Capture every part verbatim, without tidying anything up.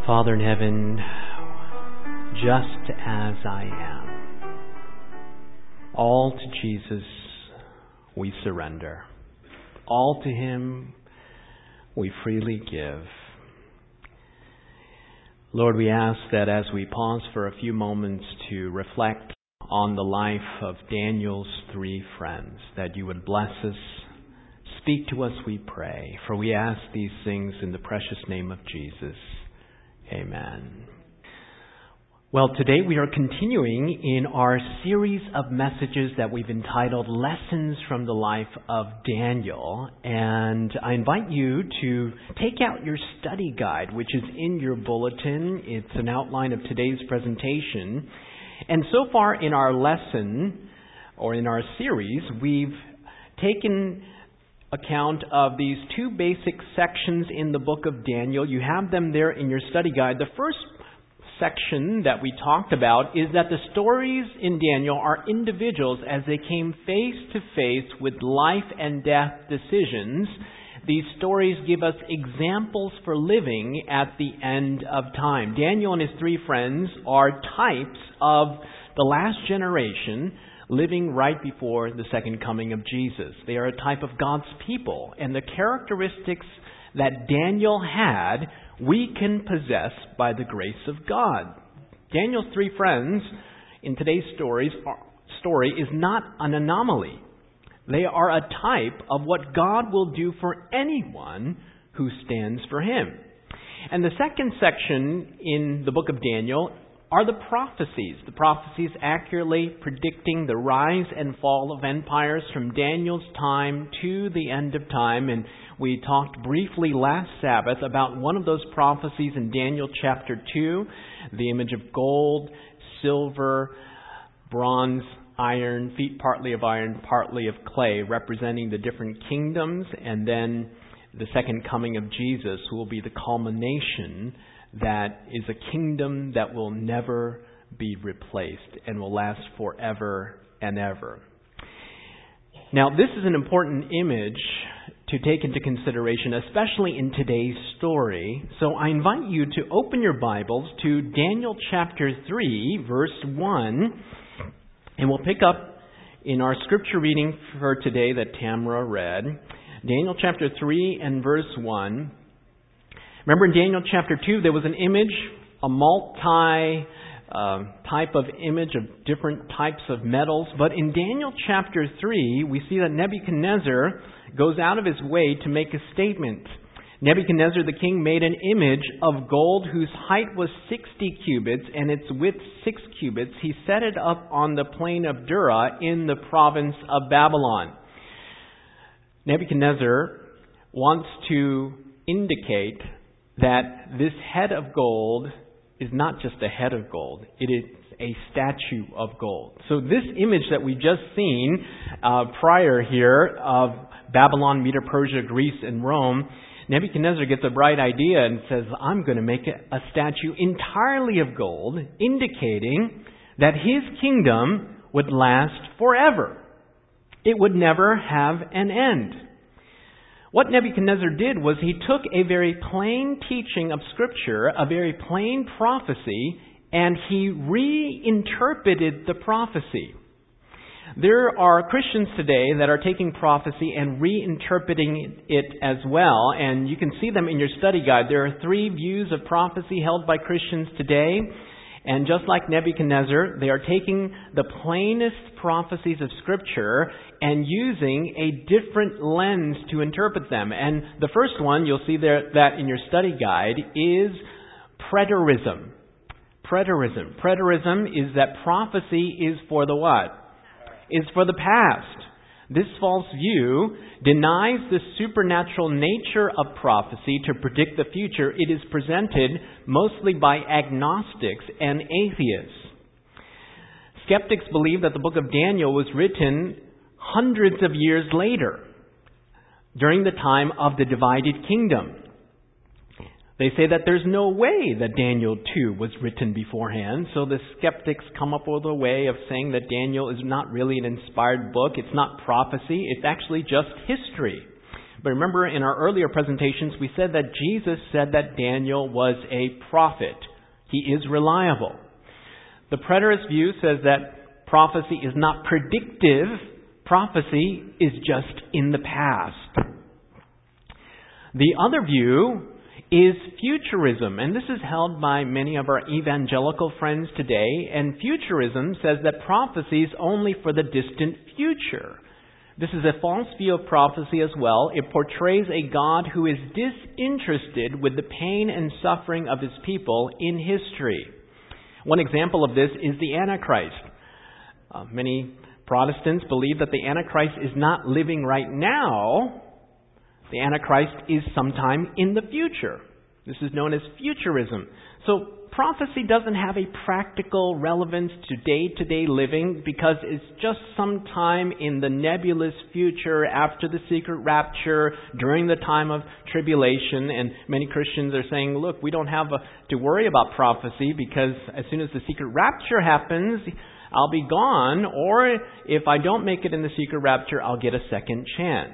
Father in heaven, just as I am, all to Jesus we surrender. All to Him we freely give. Lord, we ask that as we pause for a few moments to reflect on the life of Daniel's three friends, that you would bless us, speak to us, we pray. For we ask these things in the precious name of Jesus. Amen. Well, today we are continuing in our series of messages that we've entitled Lessons from the Life of Daniel. And I invite you to take out your study guide, which is in your bulletin. It's an outline of today's presentation. And so far in our lesson, or in our series, we've taken account of these two basic sections in the book of Daniel. You have them there in your study guide. The first section that we talked about is that the stories in Daniel are individuals as they came face to face with life and death decisions. These stories give us examples for living at the end of time. Daniel and his three friends are types of the last generation living right before the second coming of Jesus. They are a type of God's people, and the characteristics that Daniel had, we can possess by the grace of God. Daniel's three friends in today's stories, story is not an anomaly. They are a type of what God will do for anyone who stands for Him. And the second section in the book of Daniel are the prophecies. The prophecies accurately predicting the rise and fall of empires from Daniel's time to the end of time. And we talked briefly last Sabbath about one of those prophecies in Daniel chapter two, the image of gold, silver, bronze, iron, feet partly of iron, partly of clay, representing the different kingdoms, and then the second coming of Jesus, who will be the culmination that is a kingdom that will never be replaced and will last forever and ever. Now, this is an important image to take into consideration, especially in today's story. So I invite you to open your Bibles to Daniel chapter three, verse one, and we'll pick up in our scripture reading for today that Tamara read. Daniel chapter three and verse one. Remember in Daniel chapter two, there was an image, a multi uh, type of image of different types of metals. But in Daniel chapter three, we see that Nebuchadnezzar goes out of his way to make a statement. Nebuchadnezzar the king made an image of gold whose height was sixty cubits and its width six cubits. He set it up on the plain of Dura in the province of Babylon. Nebuchadnezzar wants to indicate that this head of gold is not just a head of gold. It is a statue of gold. So this image that we've just seen uh, prior here of Babylon, Medo Persia, Greece, and Rome, Nebuchadnezzar gets a bright idea and says, I'm going to make a statue entirely of gold, indicating that his kingdom would last forever. It would never have an end. What Nebuchadnezzar did was he took a very plain teaching of Scripture, a very plain prophecy, and he reinterpreted the prophecy. There are Christians today that are taking prophecy and reinterpreting it as well, and you can see them in your study guide. There are three views of prophecy held by Christians today, and just like Nebuchadnezzar, they are taking the plainest prophecies of Scripture and using a different lens to interpret them. And the first one, you'll see there that in your study guide, is preterism. Preterism. Preterism is that prophecy is for the what? Is for the past. This false view denies the supernatural nature of prophecy to predict the future. It is presented mostly by agnostics and atheists. Skeptics believe that the book of Daniel was written hundreds of years later, during the time of the divided kingdom. They say that there's no way that Daniel two was written beforehand, so the skeptics come up with a way of saying that Daniel is not really an inspired book. It's not prophecy. It's actually just history. But remember, in our earlier presentations, we said that Jesus said that Daniel was a prophet. He is reliable. The preterist view says that prophecy is not predictive. Prophecy is just in the past. The other view is futurism, and this is held by many of our evangelical friends today, and futurism says that prophecy is only for the distant future. This is a false view of prophecy as well. It portrays a God who is disinterested with the pain and suffering of his people in history. One example of this is the Antichrist. Uh, many Protestants believe that the Antichrist is not living right now. The Antichrist is sometime in the future. This is known as futurism. So prophecy doesn't have a practical relevance to day-to-day living because it's just sometime in the nebulous future after the secret rapture, during the time of tribulation. And many Christians are saying, look, we don't have a, to worry about prophecy because as soon as the secret rapture happens, I'll be gone. Or if I don't make it in the secret rapture, I'll get a second chance.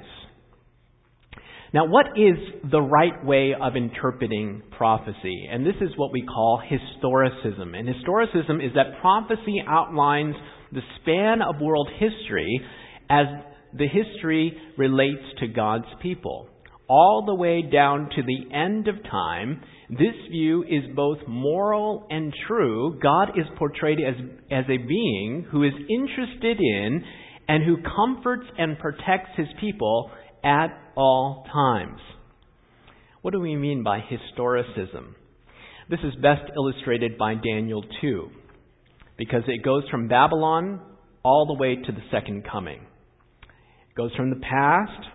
Now, what is the right way of interpreting prophecy? And this is what we call historicism. And historicism is that prophecy outlines the span of world history as the history relates to God's people. All the way down to the end of time, this view is both moral and true. God is portrayed as, as a being who is interested in and who comforts and protects his people at all times. What do we mean by historicism? This is best illustrated by Daniel two, because it goes from Babylon all the way to the second coming. It goes from the past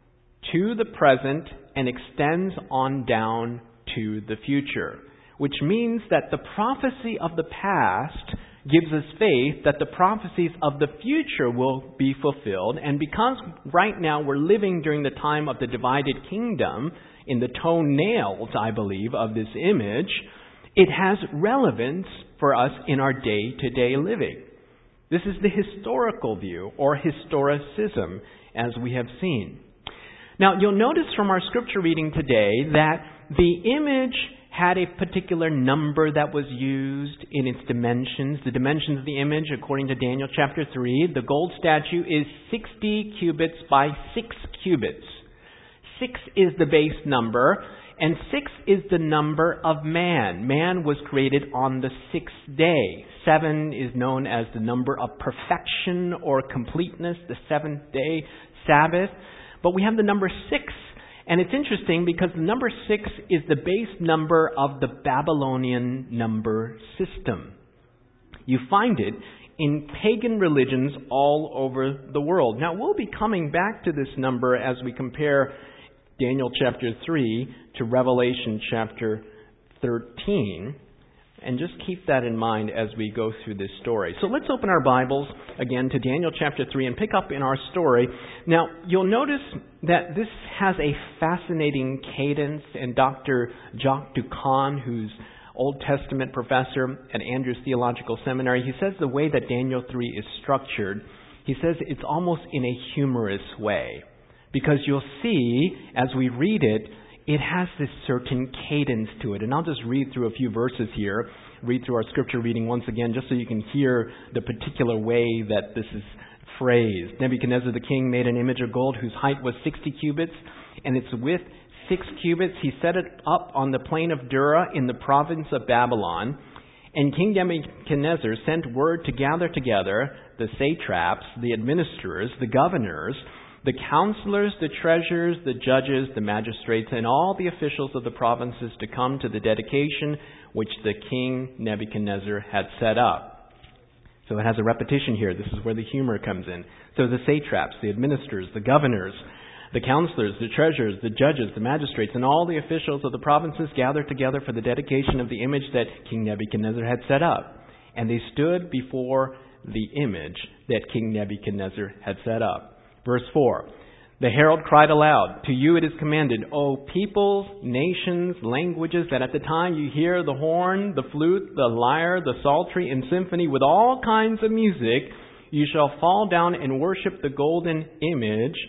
to the present and extends on down to the future, which means that the prophecy of the past gives us faith that the prophecies of the future will be fulfilled. And because right now we're living during the time of the divided kingdom, in the toenails, I believe, of this image, it has relevance for us in our day-to-day living. This is the historical view, or historicism, as we have seen. Now, you'll notice from our scripture reading today that the image had a particular number that was used in its dimensions. The dimensions of the image, according to Daniel chapter three, the gold statue is sixty cubits by six cubits. Six is the base number, and six is the number of man. Man was created on the sixth day. Seven is known as the number of perfection or completeness, the seventh day Sabbath. But we have the number six. And it's interesting because the number six is the base number of the Babylonian number system. You find it in pagan religions all over the world. Now, we'll be coming back to this number as we compare Daniel chapter three to Revelation chapter thirteen. And just keep that in mind as we go through this story. So let's open our Bibles again to Daniel chapter three and pick up in our story. Now, you'll notice that this has a fascinating cadence, and Doctor Jacques Ducan, who's Old Testament professor at Andrews Theological Seminary, he says the way that Daniel three is structured, he says it's almost in a humorous way. Because you'll see, as we read it, it has this certain cadence to it. And I'll just read through a few verses here, read through our scripture reading once again, just so you can hear the particular way that this is phrased. Nebuchadnezzar the king made an image of gold whose height was sixty cubits, and its width six cubits. He set it up on the plain of Dura in the province of Babylon. And King Nebuchadnezzar sent word to gather together the satraps, the administrators, the governors, the counselors, the treasurers, the judges, the magistrates, and all the officials of the provinces to come to the dedication which the king Nebuchadnezzar had set up. So it has a repetition here. This is where the humor comes in. So the satraps, the administrators, the governors, the counselors, the treasurers, the judges, the magistrates, and all the officials of the provinces gathered together for the dedication of the image that King Nebuchadnezzar had set up. And they stood before the image that King Nebuchadnezzar had set up. Verse four, the herald cried aloud, to you it is commanded, O peoples, nations, languages, that at the time you hear the horn, the flute, the lyre, the psaltery, and symphony with all kinds of music, you shall fall down and worship the golden image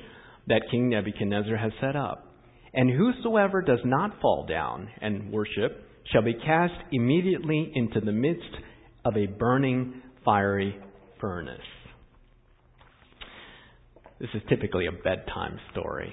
that King Nebuchadnezzar has set up. And whosoever does not fall down and worship shall be cast immediately into the midst of a burning fiery furnace. This is typically a bedtime story.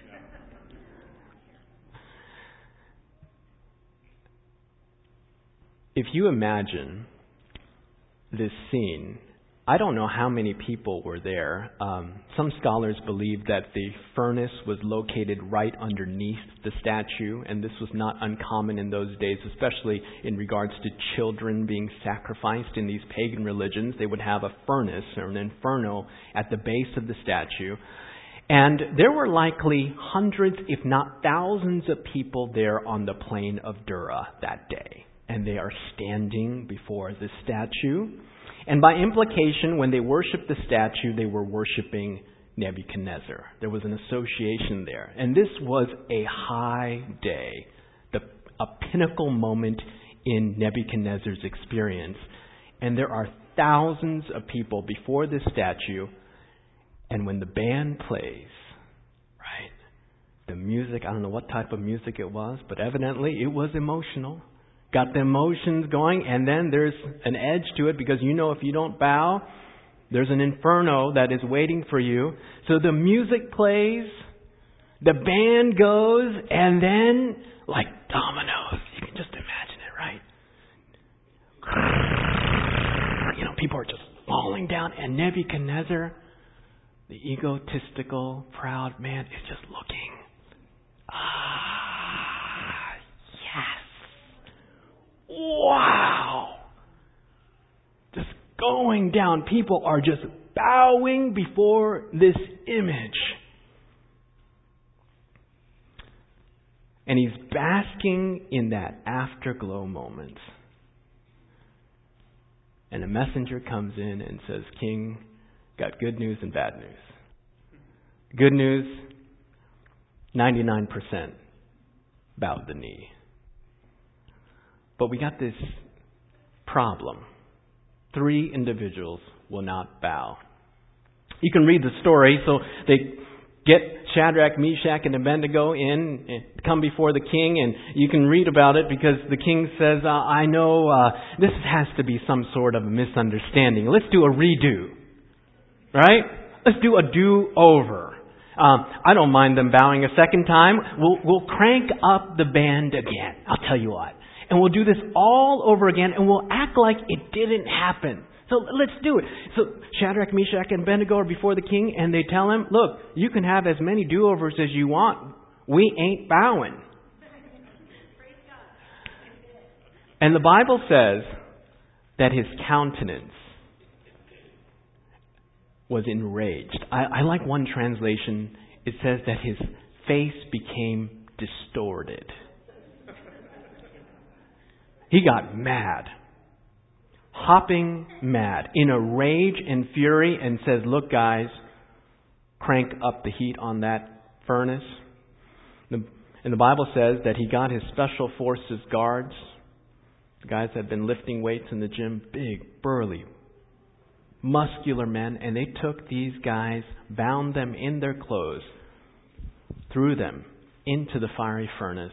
If you imagine this scene, I don't know how many people were there. Um, some scholars believe that the furnace was located right underneath the statue, and this was not uncommon in those days, especially in regards to children being sacrificed in these pagan religions. They would have a furnace or an inferno at the base of the statue. And there were likely hundreds, if not thousands of people there on the plain of Dura that day. And they are standing before the statue. And by implication, when they worshiped the statue, they were worshiping Nebuchadnezzar. There was an association there. And this was a high day, the, a pinnacle moment in Nebuchadnezzar's experience. And there are thousands of people before this statue. And when the band plays, right, the music, I don't know what type of music it was, but evidently it was emotional. Got the emotions going, and then there's an edge to it because you know if you don't bow, there's an inferno that is waiting for you. So the music plays, the band goes, and then, like dominoes, you can just imagine it, right? You know, people are just falling down, and Nebuchadnezzar, the egotistical, proud man, is just looking. Ah, yes. Wow! Just going down. People are just bowing before this image. And he's basking in that afterglow moment. And a messenger comes in and says, King, got good news and bad news. Good news, ninety-nine percent bowed the knee. But we got this problem. Three individuals will not bow. You can read the story. So they get Shadrach, Meshach, and Abednego in and come before the king. And you can read about it because the king says, uh, I know uh, this has to be some sort of misunderstanding. Let's do a redo. Right? Let's do a do-over. Um, I don't mind them bowing a second time. We'll, we'll crank up the band again. I'll tell you what. And we'll do this all over again, and we'll act like it didn't happen. So let's do it. So Shadrach, Meshach, and Abednego are before the king, and they tell him, look, you can have as many do-overs as you want. We ain't bowing. And the Bible says that his countenance was enraged. I, I like one translation. It says that his face became distorted. He got mad, hopping mad, in a rage and fury, and says, look guys, crank up the heat on that furnace. And the Bible says that he got his special forces guards, the guys that had been lifting weights in the gym, big, burly, muscular men, and they took these guys, bound them in their clothes, threw them into the fiery furnace.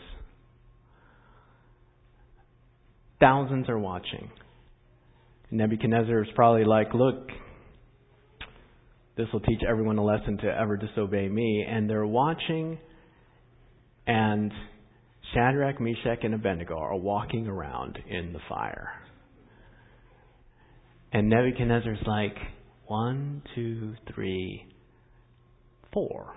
Thousands are watching. Nebuchadnezzar is probably like, look, this will teach everyone a lesson to ever disobey me. And they're watching, and Shadrach, Meshach, and Abednego are walking around in the fire. And Nebuchadnezzar's like, one, two, three, four.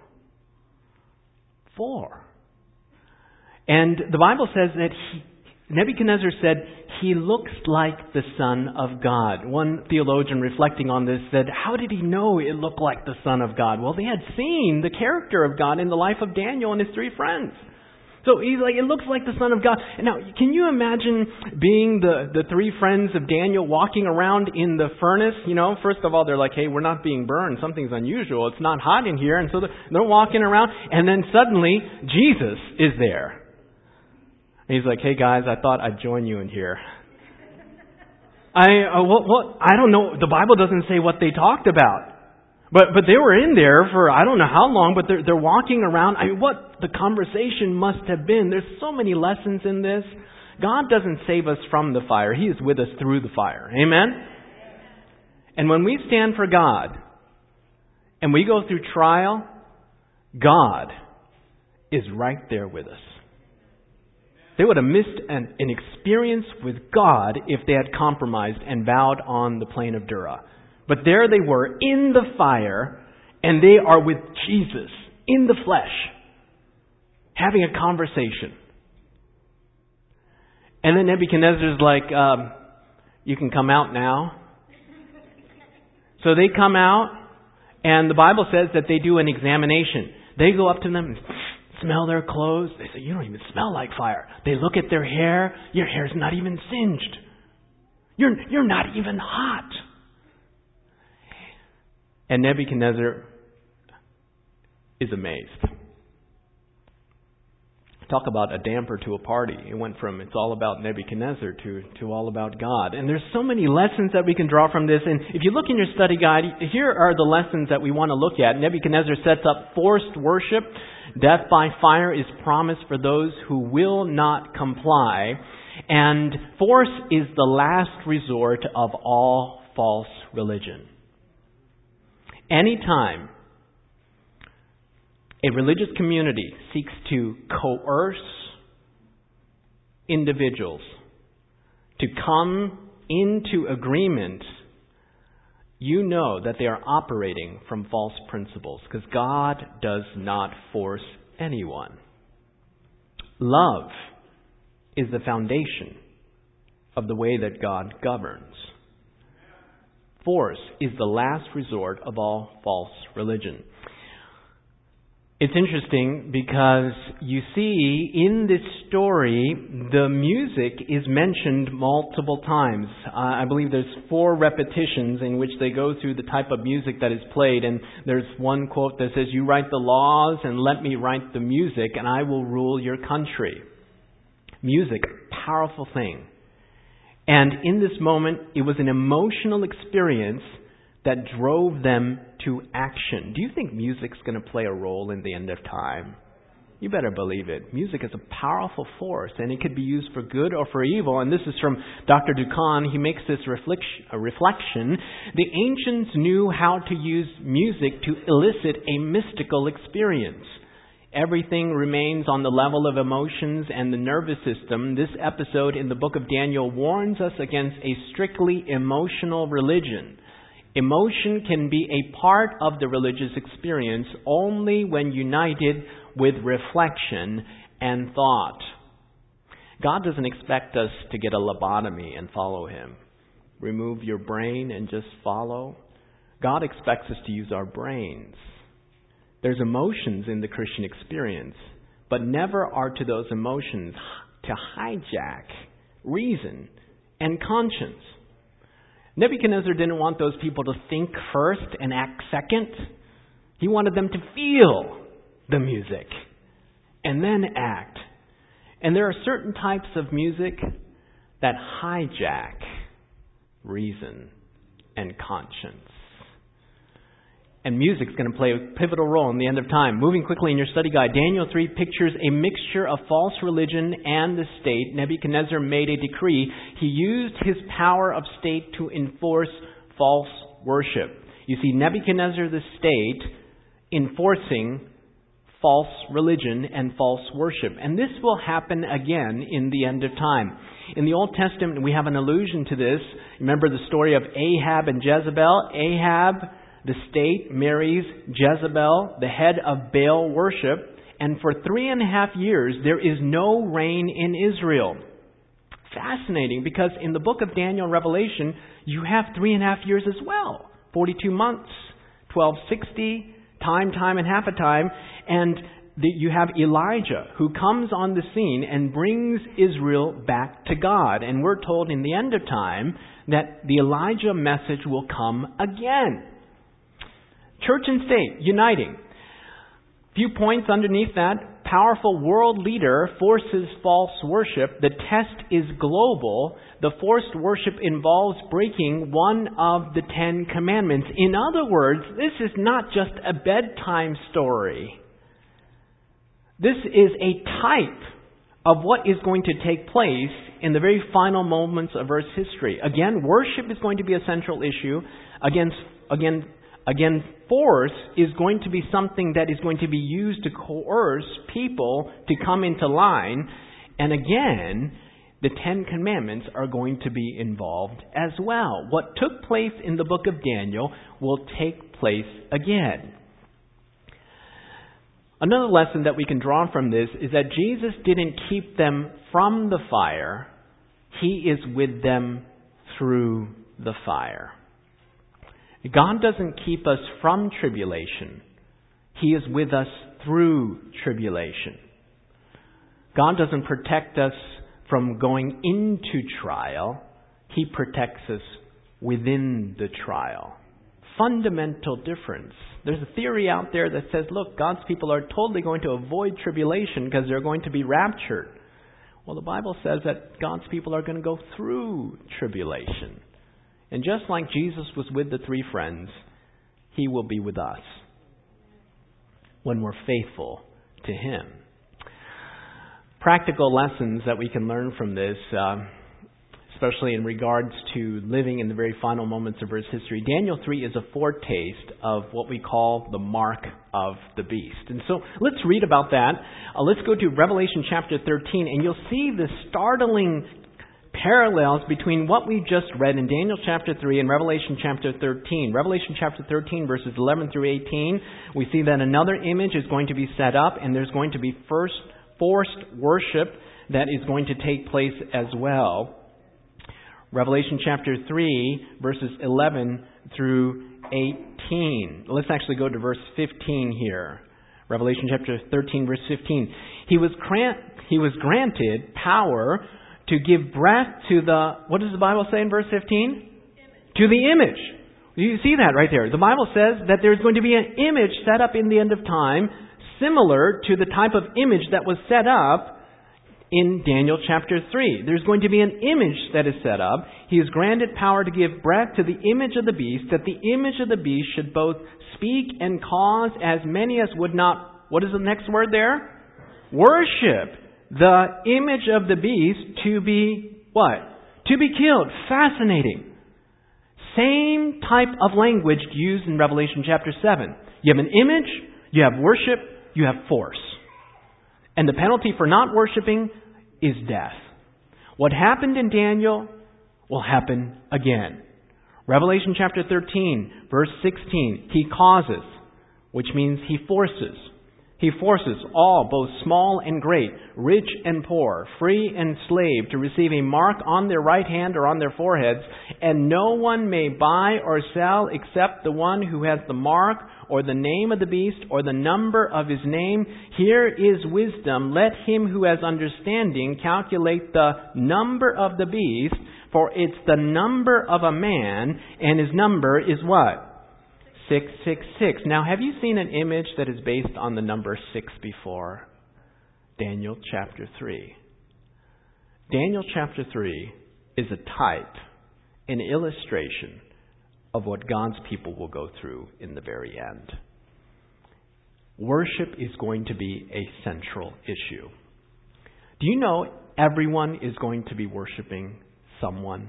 Four. And the Bible says that he, Nebuchadnezzar said, he looks like the Son of God. One theologian reflecting on this said, how did he know it looked like the Son of God? Well, they had seen the character of God in the life of Daniel and his three friends. So he's like, it looks like the Son of God. Now, can you imagine being the, the three friends of Daniel walking around in the furnace? You know, first of all, they're like, hey, we're not being burned. Something's unusual. It's not hot in here. And so they're walking around. And then suddenly, Jesus is there. And he's like, hey guys, I thought I'd join you in here. I uh, what, what I don't know. The Bible doesn't say what they talked about. But but they were in there for I don't know how long, but they're, they're walking around. I mean, what the conversation must have been. There's so many lessons in this. God doesn't save us from the fire. He is with us through the fire. Amen? And when we stand for God and we go through trial, God is right there with us. They would have missed an, an experience with God if they had compromised and bowed on the plain of Dura. But there they were in the fire, and they are with Jesus in the flesh, having a conversation. And then Nebuchadnezzar's like, um, you can come out now. So they come out, and the Bible says that they do an examination. They go up to them and smell their clothes. They say, you don't even smell like fire. They look at their hair. Your hair's not even singed. You're, you're not even hot. And Nebuchadnezzar is amazed. Talk about a damper to a party. It went from it's all about Nebuchadnezzar to, to all about God. And there's so many lessons that we can draw from this. And if you look in your study guide, here are the lessons that we want to look at. Nebuchadnezzar sets up forced worship. Death by fire is promised for those who will not comply. And force is the last resort of all false religion. Anytime a religious community seeks to coerce individuals to come into agreement, you know that they are operating from false principles, because God does not force anyone. Love is the foundation of the way that God governs. Force is the last resort of all false religion. It's interesting because you see in this story, the music is mentioned multiple times. Uh, I believe there's four repetitions in which they go through the type of music that is played. And there's one quote that says, you write the laws and let me write the music and I will rule your country. Music, powerful thing. And in this moment, it was an emotional experience that drove them to action. Do you think music's going to play a role in the end of time? You better believe it. Music is a powerful force, and it could be used for good or for evil. And this is from Doctor Dukan. He makes this reflection. The ancients knew how to use music to elicit a mystical experience. Everything remains on the level of emotions and the nervous system. This episode in the book of Daniel warns us against a strictly emotional religion. Emotion can be a part of the religious experience only when united with reflection and thought. God doesn't expect us to get a lobotomy and follow Him. Remove your brain and just follow. God expects us to use our brains. There's emotions in the Christian experience, but never are to those emotions to hijack reason and conscience. Nebuchadnezzar didn't want those people to think first and act second. He wanted them to feel the music and then act. And there are certain types of music that hijack reason and conscience. And music's going to play a pivotal role in the end of time. Moving quickly in your study guide, Daniel three pictures a mixture of false religion and the state. Nebuchadnezzar made a decree. He used his power of state to enforce false worship. You see, Nebuchadnezzar the state enforcing false religion and false worship. And this will happen again in the end of time. In the Old Testament, we have an allusion to this. Remember the story of Ahab and Jezebel? Ahab, the state, marries Jezebel, the head of Baal worship, and for three and a half years there is no rain in Israel. Fascinating, because in the book of Daniel Revelation, you have three and a half years as well. forty-two months, twelve sixty, time, time, and half a time. And the, you have Elijah, who comes on the scene and brings Israel back to God. And we're told in the end of time that the Elijah message will come again. Church and state uniting. Few points underneath that. powerful world leader forces false worship, the test is global. The forced worship involves breaking one of the Ten Commandments. In other words, this is not just a bedtime story. This is a type of what is going to take place in the very final moments of Earth's history. Again, worship is going to be a central issue. Again, again, again, force is going to be something that is going to be used to coerce people to come into line. And again, the Ten Commandments are going to be involved as well. What took place in the book of Daniel will take place again. Another lesson that we can draw from this is that Jesus didn't keep them from the fire. He is with them through the fire. God doesn't keep us from tribulation. He is with us through tribulation. God doesn't protect us from going into trial. He protects us within the trial. Fundamental difference. There's a theory out there that says, look, God's people are totally going to avoid tribulation because they're going to be raptured. Well, the Bible says that God's people are going to go through tribulation. And just like Jesus was with the three friends, He will be with us when we're faithful to Him. Practical lessons that we can learn from this, uh, especially in regards to living in the very final moments of Earth's history. Daniel three is a foretaste of what we call the mark of the beast. And so let's read about that. Uh, let's go to Revelation chapter thirteen, and you'll see the startling parallels between what we just read in Daniel chapter three and Revelation chapter thirteen. Revelation chapter thirteen, verses eleven through eighteen, we see that another image is going to be set up, and there's going to be first forced worship that is going to take place as well. Revelation chapter three, verses eleven through eighteen. Let's actually go to verse fifteen here. Revelation chapter thirteen, verse fifteen. He was grant, he was granted power to give breath to the, what does the Bible say in verse fifteen? Image. To the image. You see that right there. The Bible says that there's going to be an image set up in the end of time, similar to the type of image that was set up in Daniel chapter three. There's going to be an image that is set up. He is granted power to give breath to the image of the beast, that the image of the beast should both speak and cause as many as would not, what is the next word there? Worship the image of the beast to be what? To be killed. Fascinating. Same type of language used in Revelation chapter seven. You have an image, you have worship, you have force. And the penalty for not worshiping is death. What happened in Daniel will happen again. Revelation chapter thirteen, verse sixteen. He causes, which means He forces. He forces all, both small and great, rich and poor, free and slave, to receive a mark on their right hand or on their foreheads, and no one may buy or sell except the one who has the mark or the name of the beast or the number of his name. Here is wisdom. Let him who has understanding calculate the number of the beast, for it's the number of a man, and his number is what? six six six. Now, have you seen an image that is based on the number six before? Daniel chapter three. Daniel chapter three is a type, an illustration of what God's people will go through in the very end. Worship is going to be a central issue. Do you know everyone is going to be worshiping someone?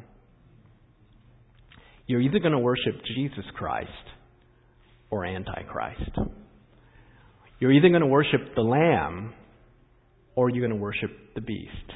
You're either going to worship Jesus Christ or Antichrist. You're either going to worship the Lamb or you're going to worship the beast.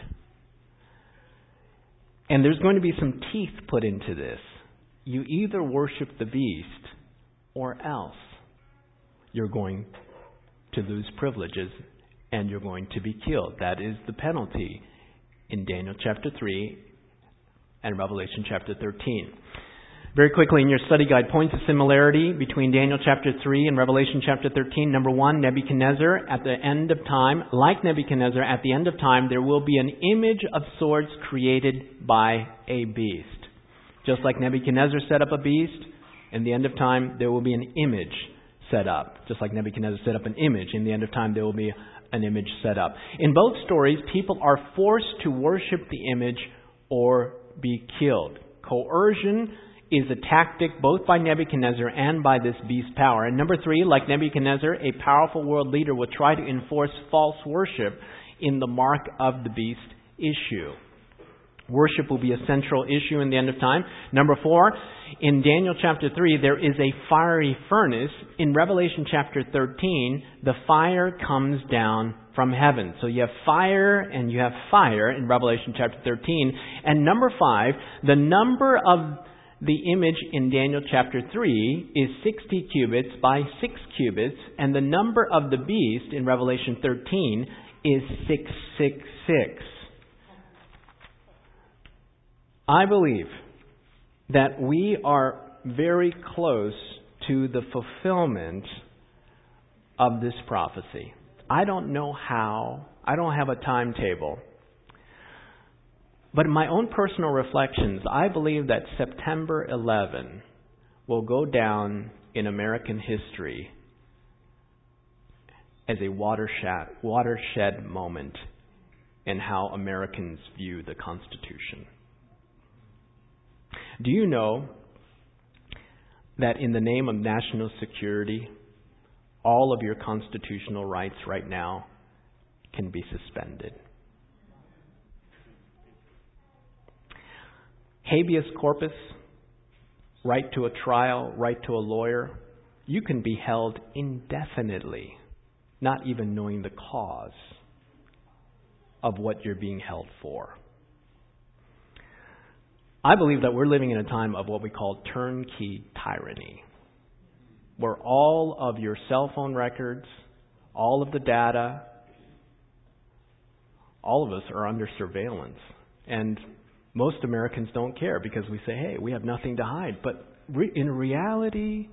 And there's going to be some teeth put into this. You either worship the beast or else you're going to lose privileges and you're going to be killed. That is the penalty in Daniel chapter three and Revelation chapter thirteen. Very quickly in your study guide, points of similarity between Daniel chapter three and Revelation chapter thirteen. Number one, Nebuchadnezzar at the end of time. Like Nebuchadnezzar, at the end of time, there will be an image of sorts created by a beast. Just like Nebuchadnezzar set up a beast, in the end of time, there will be an image set up. Just like Nebuchadnezzar set up an image, in the end of time, there will be an image set up. In both stories, people are forced to worship the image or be killed. Coercion is a tactic both by Nebuchadnezzar and by this beast power. And number three, like Nebuchadnezzar, a powerful world leader will try to enforce false worship in the mark of the beast issue. Worship will be a central issue in the end of time. Number four, in Daniel chapter three, there is a fiery furnace. In Revelation chapter thirteen, the fire comes down from heaven. So you have fire and you have fire in Revelation chapter thirteen. And number five, the number of the image in Daniel chapter three is sixty cubits by six cubits. And the number of the beast in Revelation thirteen is six six six. I believe that we are very close to the fulfillment of this prophecy. I don't know how. I don't have a timetable. But in my own personal reflections, I believe that September eleventh will go down in American history as a watershed, watershed moment in how Americans view the Constitution. Do you know that in the name of national security, all of your constitutional rights right now can be suspended? Habeas corpus, right to a trial, right to a lawyer, you can be held indefinitely, not even knowing the cause of what you're being held for. I believe that we're living in a time of what we call turnkey tyranny, where all of your cell phone records, all of the data, all of us are under surveillance. And most Americans don't care because we say, hey, we have nothing to hide. But re- in reality,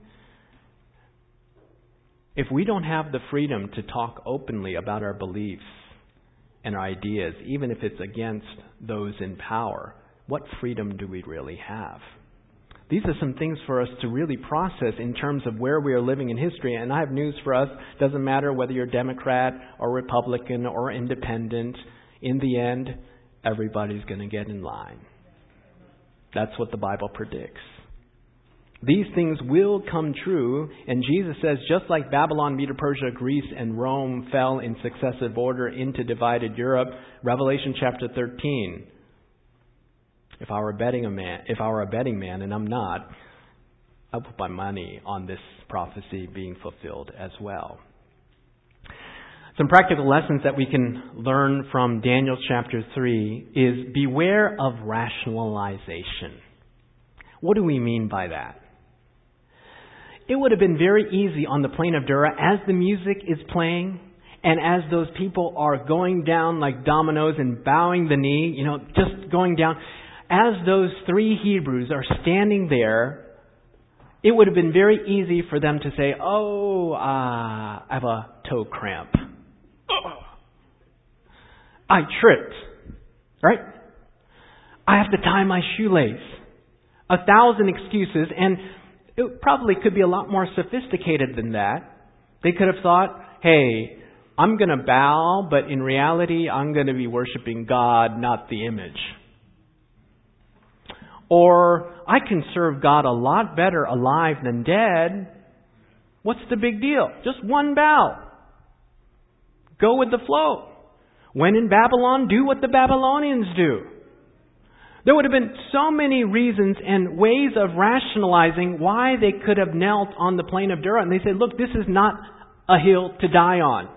if we don't have the freedom to talk openly about our beliefs and our ideas, even if it's against those in power, what freedom do we really have? These are some things for us to really process in terms of where we are living in history. And I have news for us. Doesn't matter whether you're Democrat or Republican or independent. In the end, everybody's going to get in line. That's what the Bible predicts. These things will come true. And Jesus says, just like Babylon, Medo Persia, Greece, and Rome fell in successive order into divided Europe, Revelation chapter thirteen. If I were a betting a man, if I were a betting man, and I'm not, I'll put my money on this prophecy being fulfilled as well. Some practical lessons that we can learn from Daniel chapter three is beware of rationalization. What do we mean by that? It would have been very easy on the plain of Dura as the music is playing and as those people are going down like dominoes and bowing the knee, you know, just going down. As those three Hebrews are standing there, it would have been very easy for them to say, oh, uh, I have a toe cramp. I tripped, right? I have to tie my shoelace. A thousand excuses, and it probably could be a lot more sophisticated than that. They could have thought, hey, I'm going to bow, but in reality, I'm going to be worshiping God, not the image. Or, I can serve God a lot better alive than dead. What's the big deal? Just one bow. Go with the flow. When in Babylon, do what the Babylonians do. There would have been so many reasons and ways of rationalizing why they could have knelt on the plain of Dura. And they said, look, this is not a hill to die on.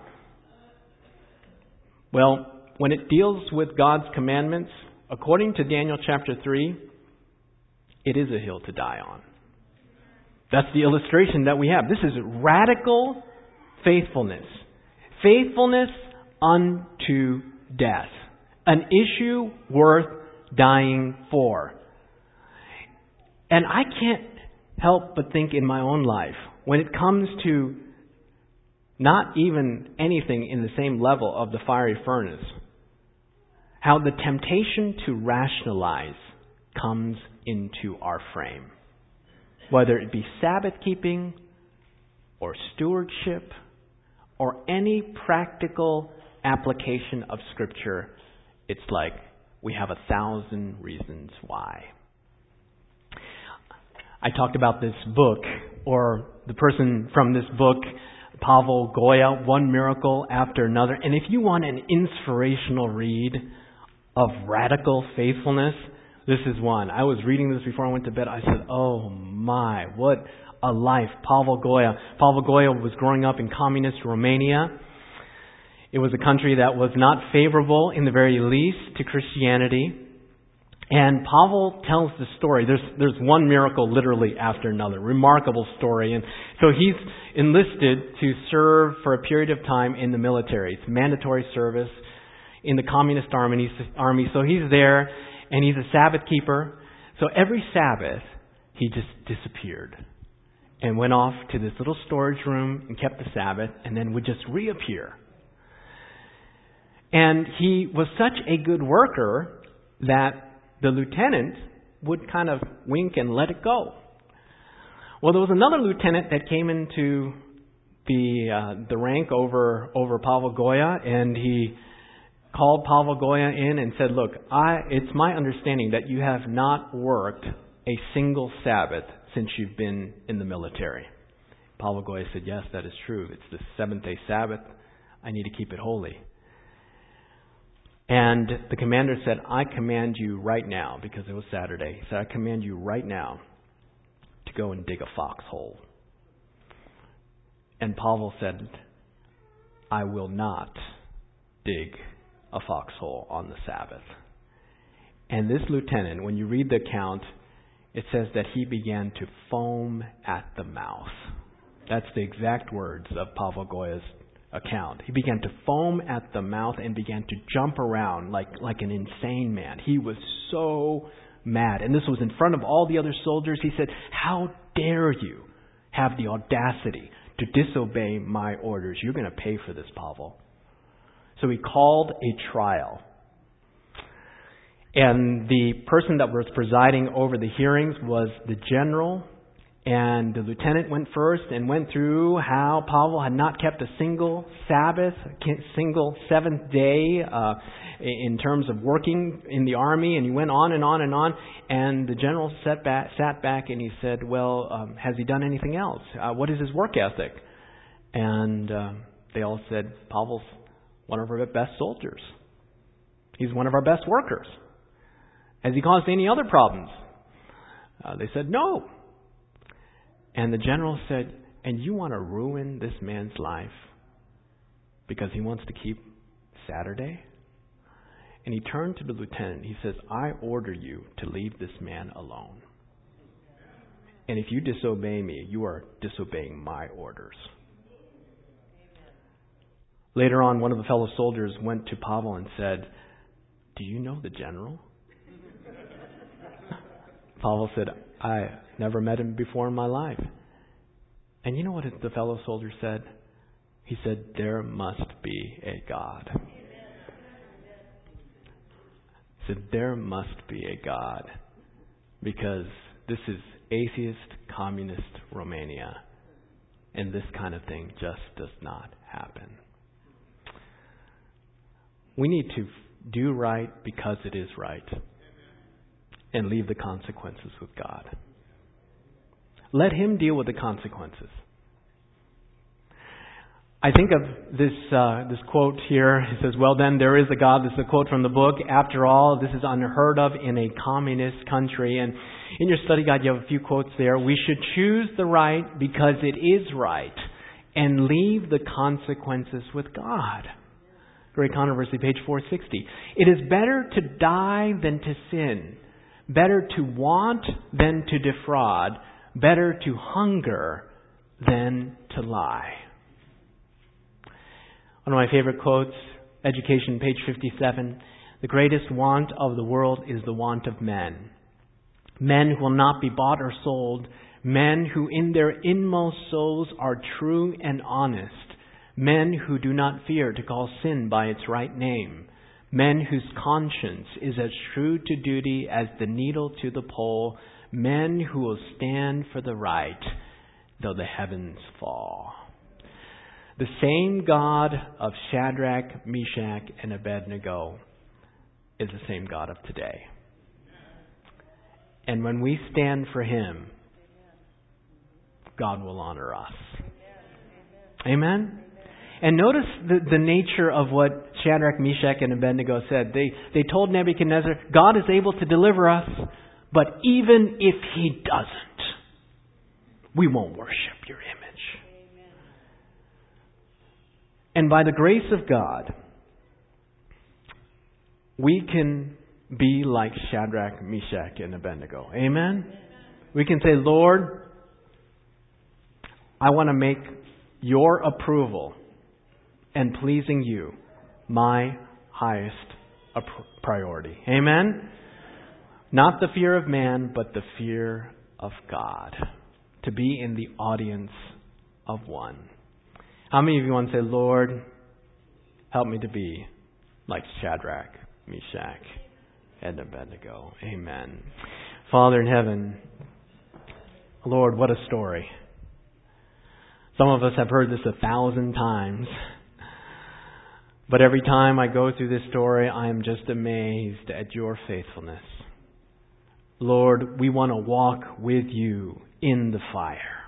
Well, when it deals with God's commandments, according to Daniel chapter three, it is a hill to die on. That's the illustration that we have. This is radical faithfulness. Faithfulness unto death. An issue worth dying for. And I can't help but think in my own life, when it comes to not even anything in the same level of the fiery furnace, how the temptation to rationalize comes into our frame. Whether it be Sabbath keeping or stewardship or any practical application of Scripture, it's like we have a thousand reasons why. I talked about this book, or the person from this book, Pavel Goya, One Miracle After Another. And if you want an inspirational read of radical faithfulness, this is one. I was reading this before I went to bed. I said, oh my, what a life. Pavel Goya. Pavel Goya was growing up in communist Romania. It was a country that was not favorable in the very least to Christianity. And Pavel tells the story. There's there's one miracle literally after another. Remarkable story. And so he's enlisted to serve for a period of time in the military. It's mandatory service in the communist army. So he's there and he's a Sabbath keeper. So every Sabbath he just disappeared and went off to this little storage room and kept the Sabbath and then would just reappear. And he was such a good worker that the lieutenant would kind of wink and let it go. Well, there was another lieutenant that came into the uh, the rank over over Pavel Goya, and he called Pavel Goya in and said, "Look, I it's my understanding that you have not worked a single Sabbath since you've been in the military." Pavel Goya said, "Yes, that is true. It's the seventh day Sabbath. I need to keep it holy." And the commander said, "I command you right now," because it was Saturday. He said, "I command you right now to go and dig a foxhole." And Pavel said, "I will not dig a foxhole on the Sabbath." And this lieutenant, when you read the account, it says that he began to foam at the mouth. That's the exact words of Pavel Goya's account. He began to foam at the mouth and began to jump around like, like an insane man. He was so mad. And this was in front of all the other soldiers. He said, "How dare you have the audacity to disobey my orders? You're going to pay for this, Pavel." So he called a trial. And the person that was presiding over the hearings was the general. And the lieutenant went first and went through how Pavel had not kept a single Sabbath, a single seventh day uh, in terms of working in the army. And he went on and on and on. And the general sat back, sat back and he said, "Well, um, has he done anything else? Uh, what is his work ethic?" And uh, they all said, "Pavel's one of our best soldiers. He's one of our best workers. Has he caused any other problems?" Uh, they said, "No." And the general said, "And you want to ruin this man's life because he wants to keep Saturday?" And he turned to the lieutenant. He says, "I order you to leave this man alone. And if you disobey me, you are disobeying my orders." Later on, one of the fellow soldiers went to Pavel and said, "Do you know the general?" Pavel said, "I never met him before in my life." And you know what the fellow soldier said? He said, "There must be a God." He said, "There must be a God, because this is atheist, communist Romania, and this kind of thing just does not happen." We need to do right because it is right, and leave the consequences with God. Let Him deal with the consequences. I think of this uh, this quote here. It says, "Well, then, there is a God." This is a quote from the book. "After all, this is unheard of in a communist country." And in your study guide, you have a few quotes there. "We should choose the right because it is right, and leave the consequences with God." Great Controversy, page four sixty. "It is better to die than to sin. Better to want than to defraud. Better to hunger than to lie." One of my favorite quotes, Education, page fifty-seven. "The greatest want of the world is the want of men. Men who will not be bought or sold. Men who in their inmost souls are true and honest. Men who do not fear to call sin by its right name. Men whose conscience is as true to duty as the needle to the pole. Men who will stand for the right, though the heavens fall." The same God of Shadrach, Meshach, and Abednego is the same God of today. And when we stand for Him, God will honor us. Amen? And notice the, the nature of what Shadrach, Meshach, and Abednego said. They, they told Nebuchadnezzar, God is able to deliver us, but even if He doesn't, we won't worship your image. And by the grace of God, we can be like Shadrach, Meshach, and Abednego. Amen? We can say, Lord, I want to make your approval and pleasing you my highest priority. Amen? Not the fear of man, but the fear of God. To be in the audience of one. How many of you want to say, Lord, help me to be like Shadrach, Meshach, and Abednego? Amen. Father in heaven, Lord, what a story. Some of us have heard this a thousand times. But every time I go through this story, I am just amazed at your faithfulness. Lord, we want to walk with you in the fire.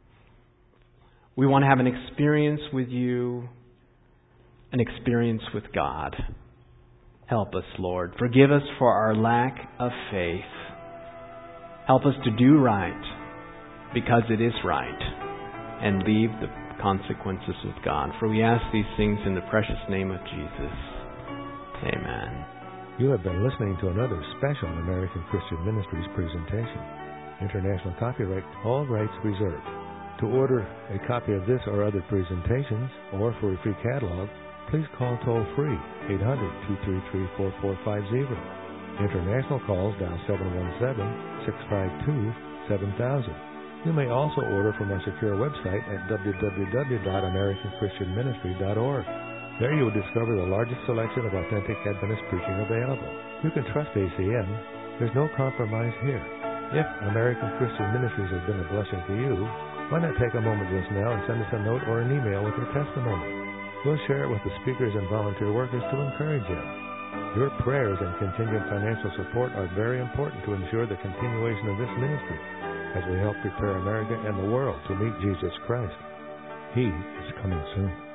We want to have an experience with you, an experience with God. Help us, Lord. Forgive us for our lack of faith. Help us to do right because it is right, and leave the consequences with God. For we ask these things in the precious name of Jesus. Amen. You have been listening to another special American Christian Ministries presentation. International copyright, all rights reserved. To order a copy of this or other presentations, or for a free catalog, please call toll-free eight hundred, two three three, four four five zero. International calls dial seven one seven, six five two, seven thousand. You may also order from our secure website at w w w dot american christian ministry dot org. There you will discover the largest selection of authentic Adventist preaching available. You can trust A C M. There's no compromise here. If American Christian Ministries has been a blessing to you, why not take a moment just now and send us a note or an email with your testimony? We'll share it with the speakers and volunteer workers to encourage you. Your prayers and contingent financial support are very important to ensure the continuation of this ministry as we help prepare America and the world to meet Jesus Christ. He is coming soon.